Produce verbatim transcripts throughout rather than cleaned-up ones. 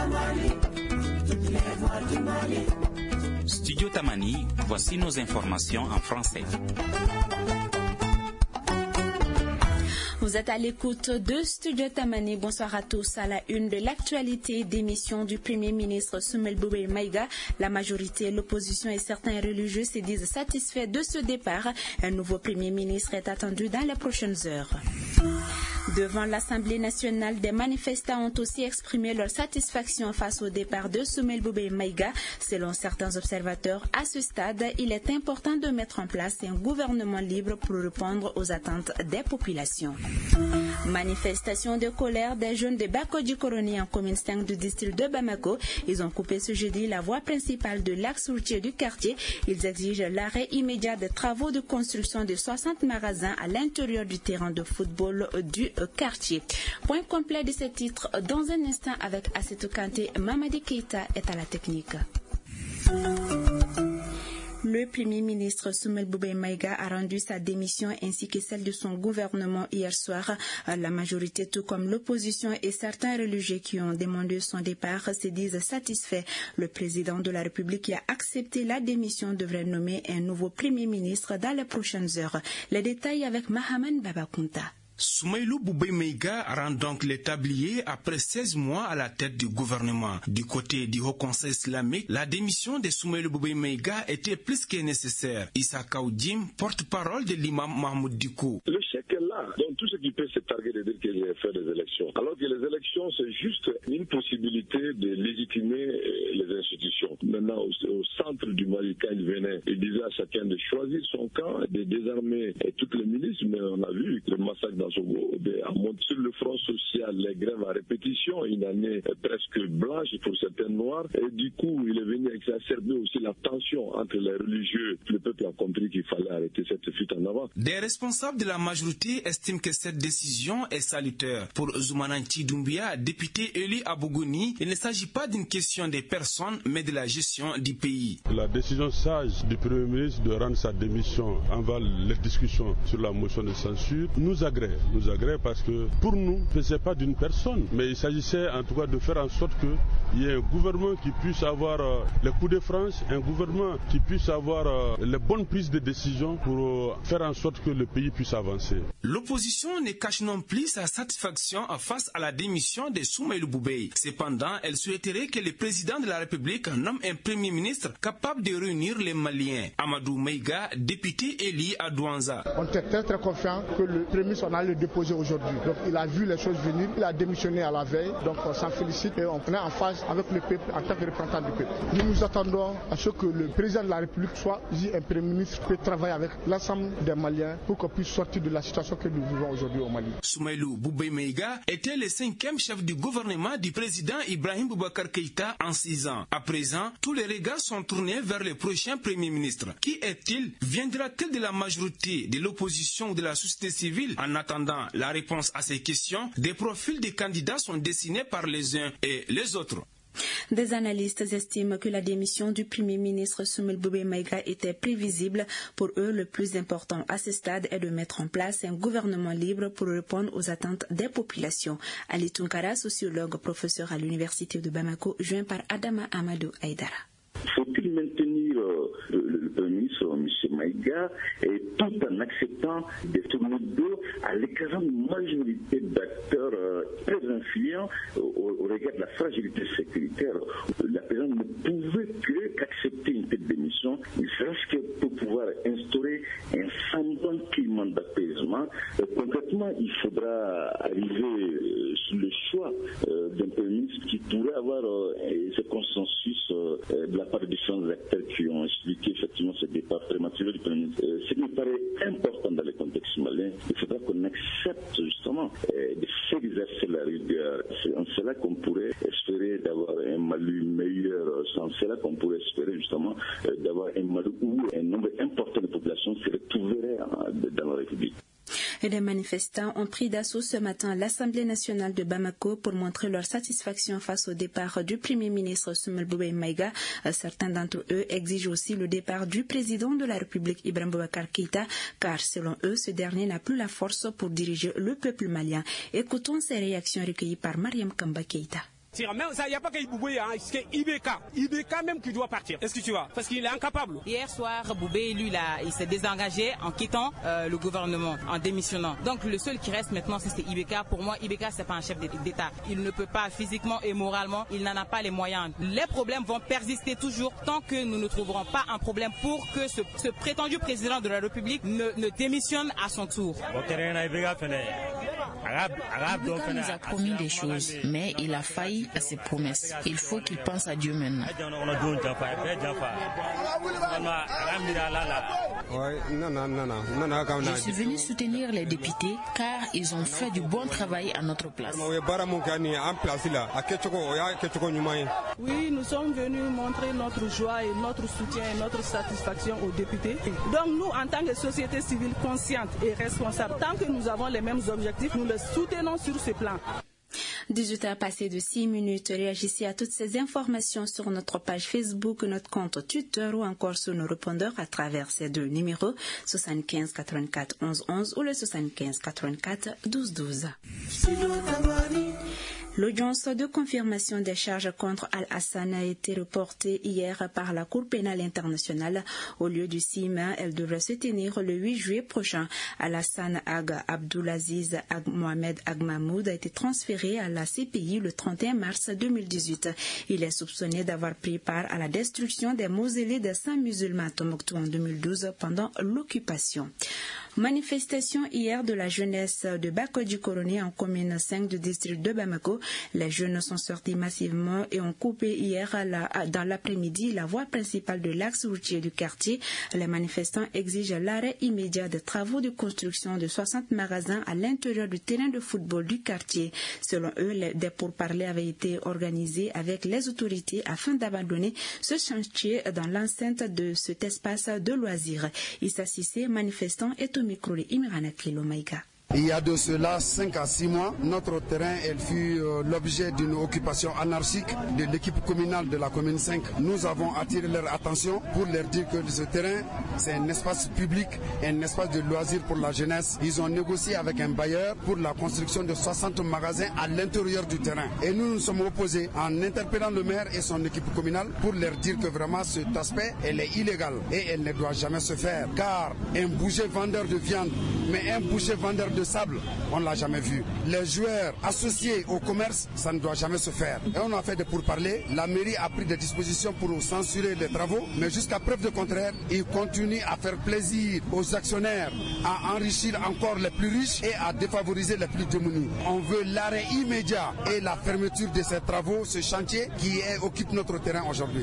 Studio Tamani, voici nos informations en français. Vous êtes à l'écoute de Studio Tamani. Bonsoir à tous. À la une de l'actualité, démission du Premier ministre Soumaïla Boubèye Maïga. La majorité, l'opposition et certains religieux se disent satisfaits de ce départ. Un nouveau Premier ministre est attendu dans les prochaines heures. Devant l'Assemblée nationale, des manifestants ont aussi exprimé leur satisfaction face au départ de Soumaïla Boubèye Maïga. Selon certains observateurs, à ce stade, il est important de mettre en place un gouvernement libre pour répondre aux attentes des populations. Manifestation de colère des jeunes de Bako-Djikoroni en commune cinq du district de Bamako. Ils ont coupé ce jeudi la voie principale de l'axe routier du quartier. Ils exigent l'arrêt immédiat des travaux de construction de soixante magasins à l'intérieur du terrain de football du quartier. Point complet de ce titre dans un instant avec Assetou Kanté. Mamadi Keita est à la technique. Le Premier ministre Soumaïla Boubèye Maïga a rendu sa démission ainsi que celle de son gouvernement hier soir. La majorité, tout comme l'opposition et certains religieux qui ont demandé son départ, se disent satisfaits. Le président de la République qui a accepté la démission devrait nommer un nouveau Premier ministre dans les prochaines heures. Les détails avec Mahaman Babakunta. Soumaïla Boubèye Maïga rend donc les tabliers après seize mois à la tête du gouvernement. Du côté du Haut Conseil islamique, la démission de Soumaïla Boubèye Maïga était plus que nécessaire. Issa Kaoudim, porte-parole de l'imam Mahmoud Dicko. Le chèque est là, donc tout ce qui peut se targuer de dire qu'il a fait des élections. Alors que les élections, c'est juste une possibilité de légitimer les institutions. Maintenant, au, au centre du Mali, quand il venait, il disait à chacun de choisir son camp, de désarmer toutes les milices, mais on a vu le massacre dans Sogo, sur le front social, les grèves à répétition, une année presque blanche pour certains noirs, et du coup, il est venu exacerber aussi la tension entre les religieux. Le peuple a compris qu'il fallait arrêter cette fuite en avant. Des responsables de la majorité estiment que cette décision est salutaire. Pour Zoumananti Doumbia, député élu à Bougouni, il ne s'agit pas d'une question des personnes, mais de la gestion du pays. La décision sage du Premier ministre de rendre sa démission avant les discussions sur la motion de censure nous agrée. nous agrée parce que pour nous, ce n'est pas d'une personne, mais il s'agissait en tout cas de faire en sorte qu'il y ait un gouvernement qui puisse avoir euh, les coups de France, un gouvernement qui puisse avoir euh, les bonnes prises de décision pour euh, faire en sorte que le pays puisse avancer. L'opposition ne cache non plus sa satisfaction face à la démission de Soumaïla Boubèye. Cependant, elle souhaiterait que le président de la République nomme un premier ministre capable de réunir les Maliens. Amadou Maïga, député élu à Douanza. On était très très confiant que le premier ministre on a le déposer aujourd'hui. Donc il a vu les choses venir, il a démissionné à la veille, donc on s'en félicite et on est en phase avec le peuple en tant que représentant du peuple. Nous nous attendons à ce que le président de la République soit un premier ministre qui peut travailler avec l'ensemble des Maliens pour qu'on puisse sortir de la situation que nous vivons aujourd'hui au Mali. Soumaïla Boubèye Maïga était le cinquième chef du gouvernement du président Ibrahim Boubacar Keïta en six ans. À présent, tous les regards sont tournés vers le prochain premier ministre. Qui est-il? Viendra-t-il de la majorité, de l'opposition ou de la société civile? En attendant la réponse à ces questions, des profils des candidats sont dessinés par les uns et les autres. Des analystes estiment que la démission du Premier ministre Soumaïla Boubèye Maïga était prévisible. Pour eux, le plus important à ce stade est de mettre en place un gouvernement libre pour répondre aux attentes des populations. Ali Tunkara, sociologue, professeur à l'université de Bamako, joint par Adama Amadou Aïdara. Faut-il maintenir euh, le, le Premier ministre, M. Maïga, et tout en acceptant de tourner le dos à l'écrasante majorité d'acteurs euh, très influents euh, au, au regard de la fragilité sécuritaire. La présidente ne pouvait que qu'accepter une telle démission, ne serait-ce que pour pouvoir instaurer un semblant climat d'apaisement. Euh, concrètement, il faudra arriver euh, sur le choix euh, d'un Premier ministre qui pourrait avoir euh, ce consensus euh, de la part des différents acteurs qui ont expliqué effectivement ce départ prématuré du Premier ministre. Euh, ce qui me paraît important dans le contexte malien, il faudra qu'on accepte justement euh, de faire exercer la rigueur. C'est en cela qu'on pourrait espérer d'avoir un Mali meilleur. C'est en cela qu'on pourrait espérer justement euh, d'avoir un Mali où un nombre important de populations se retrouverait dans la République. Et les manifestants ont pris d'assaut ce matin l'Assemblée nationale de Bamako pour montrer leur satisfaction face au départ du Premier ministre Soumaïla Boubèye Maïga. Certains d'entre eux exigent aussi le départ du président de la République Ibrahim Boubacar Keïta, car selon eux, ce dernier n'a plus la force pour diriger le peuple malien. Écoutons ces réactions recueillies par Mariam Kamba Keïta. partir. Même ça, il n'y a pas que Boubé, hein, c'est I B K. I B K même qui doit partir. Est-ce que tu vois? Parce qu'il est incapable. Hier soir, Boubé, lui, là, il s'est désengagé en quittant euh, le gouvernement, en démissionnant. Donc le seul qui reste maintenant, c'est I B K. Pour moi, I B K, c'est pas un chef d'État. Il ne peut pas physiquement et moralement, il n'en a pas les moyens. Les problèmes vont persister toujours tant que nous ne trouverons pas un problème pour que ce, ce prétendu président de la République ne, ne démissionne à son tour. Ibeka nous a promis des choses, mais il a failli à ses promesses. Il faut qu'il pense à Dieu maintenant. Je suis venu soutenir les députés car ils ont fait du bon travail à notre place. Oui, nous sommes venus montrer notre joie et notre soutien et notre satisfaction aux députés. Donc nous, en tant que société civile consciente et responsable, tant que nous avons les mêmes objectifs, nous les soutenons sur ce plan. dix-huit heures passées de six minutes. Réagissez à toutes ces informations sur notre page Facebook, notre compte Twitter ou encore sur nos répondeurs à travers ces deux numéros soixante-quinze quatre-vingt-quatre onze onze ou le soixante-quinze quatre-vingt-quatre douze douze. L'audience de confirmation des charges contre Al-Hassan a été reportée hier par la Cour pénale internationale. Au lieu du six mai, elle devrait se tenir le huit juillet prochain. Al-Hassan Ag Abdulaziz Ag Mohamed Ag Mahmoud a été transféré à la C P I le trente et un mars deux mille dix-huit. Il est soupçonné d'avoir pris part à la destruction des mausolées des saints musulmans à Tombouctou en deux mille douze pendant l'occupation. Manifestation hier de la jeunesse de Bako-du-Coroné en commune cinq du district de Bamako. Les jeunes sont sortis massivement et ont coupé hier à la, dans l'après-midi la voie principale de l'axe routier du quartier. Les manifestants exigent l'arrêt immédiat des travaux de construction de soixante magasins à l'intérieur du terrain de football du quartier. Selon eux, les, des pourparlers avaient été organisés avec les autorités afin d'abandonner ce chantier dans l'enceinte de cet espace de loisirs. Issa Sissé, manifestant, est au micro de Imirana Kilo Maïga. Il y a de cela cinq à six mois, notre terrain elle fut euh, l'objet d'une occupation anarchique de l'équipe communale de la commune cinq. Nous avons attiré leur attention pour leur dire que ce terrain, c'est un espace public, un espace de loisirs pour la jeunesse. Ils ont négocié avec un bailleur pour la construction de soixante magasins à l'intérieur du terrain. Et nous nous sommes opposés en interpellant le maire et son équipe communale pour leur dire que vraiment cet aspect, elle est illégale et elle ne doit jamais se faire. Car un boucher vendeur de viande, mais un boucher vendeur de de sable, on ne l'a jamais vu. Les joueurs associés au commerce, ça ne doit jamais se faire. Et on a fait des pourparlers. La mairie a pris des dispositions pour censurer les travaux, mais jusqu'à preuve de contraire, ils continuent à faire plaisir aux actionnaires, à enrichir encore les plus riches et à défavoriser les plus démunis. On veut l'arrêt immédiat et la fermeture de ces travaux, ce chantier qui est, occupe notre terrain aujourd'hui.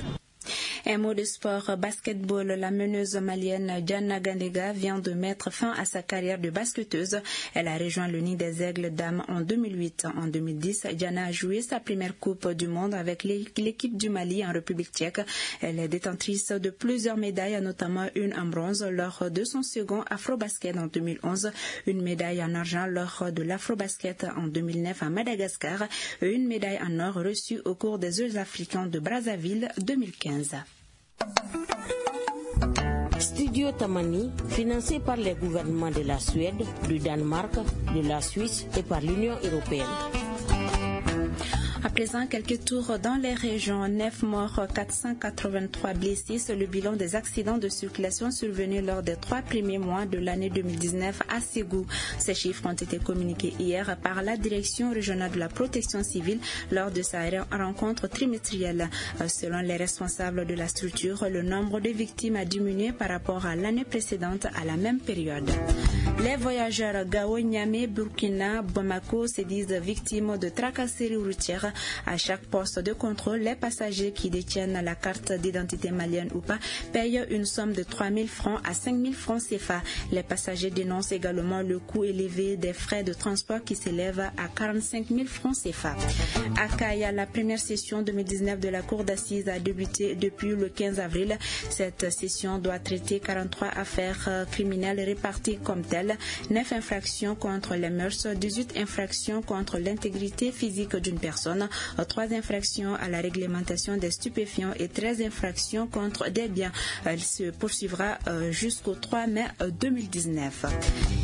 Un mot de sport, basketball. La meneuse malienne Diana Gandega vient de mettre fin à sa carrière de basketteuse. Elle a rejoint le nid des Aigles dames en deux mille huit. En deux mille dix, Diana a joué sa première Coupe du Monde avec l'équipe du Mali en République tchèque. Elle est détentrice de plusieurs médailles, notamment une en bronze lors de son second Afrobasket en deux mille onze, une médaille en argent lors de l'Afrobasket en deux mille neuf à Madagascar et une médaille en or reçue au cours des Jeux africains de Brazzaville deux mille quinze. Studio Tamani, financé par les gouvernements de la Suède, du Danemark, de la Suisse et par l'Union européenne. À présent, quelques tours dans les régions. neuf morts, quatre cent quatre-vingt-trois blessés. C'est le bilan des accidents de circulation survenus lors des trois premiers mois de l'année deux mille dix-neuf à Ségou. Ces chiffres ont été communiqués hier par la Direction régionale de la protection civile lors de sa rencontre trimestrielle. Selon les responsables de la structure, le nombre de victimes a diminué par rapport à l'année précédente à la même période. Les voyageurs Gao, Niamey, Burkina, Bamako se disent victimes de tracasseries routières. À chaque poste de contrôle, les passagers qui détiennent la carte d'identité malienne ou pas payent une somme de trois mille francs à cinq mille francs C F A. Les passagers dénoncent également le coût élevé des frais de transport qui s'élèvent à quarante-cinq mille francs C F A. À Kaya, la première session deux mille dix-neuf de la Cour d'assises a débuté depuis le quinze avril. Cette session doit traiter quarante-trois affaires criminelles réparties comme telles, neuf infractions contre les mœurs, dix-huit infractions contre l'intégrité physique d'une personne, trois infractions à la réglementation des stupéfiants et treize infractions contre des biens. Elle se poursuivra jusqu'au trois mai deux mille dix-neuf.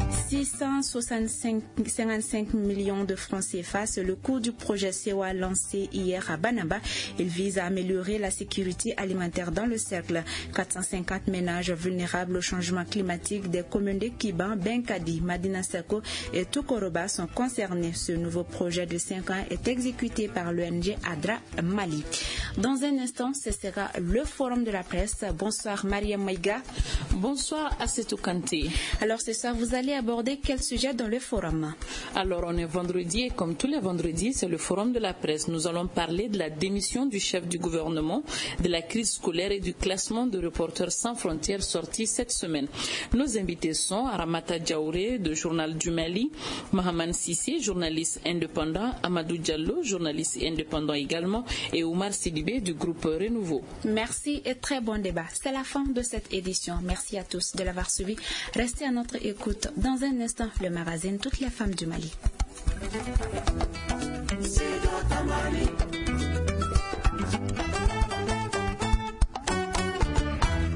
six cent cinquante-cinq millions de francs C F A, c'est le coût du projet C E O A lancé hier à Banaba. Il vise à améliorer la sécurité alimentaire dans le cercle. quatre cent cinquante ménages vulnérables au changement climatique des communes de Kiban, Benkadi, Madina Sako et Tukoroba sont concernés. Ce nouveau projet de cinq ans est exécuté par l'O N G ADRA Mali. Dans un instant, ce sera le forum de la presse. Bonsoir Maria Maïga. Bonsoir Assetou Kanté. Alors ce soir, vous allez aborder quel sujet dans le forum? Alors on est vendredi et comme tous les vendredis, c'est le forum de la presse. Nous allons parler de la démission du chef du gouvernement, de la crise scolaire et du classement de Reporters sans frontières sorti cette semaine. Nos invités sont Aramata Diaouré, de Journal du Mali, Mohamed Sissi, journaliste indépendant, Amadou Diallo, journaliste indépendant également, et Oumar Sidibé du groupe Renouveau. Merci et très bon débat. C'est la fin de cette édition. Merci à tous de l'avoir suivi. Restez à notre écoute. Dans un instant, le magazine Toutes les femmes du Mali.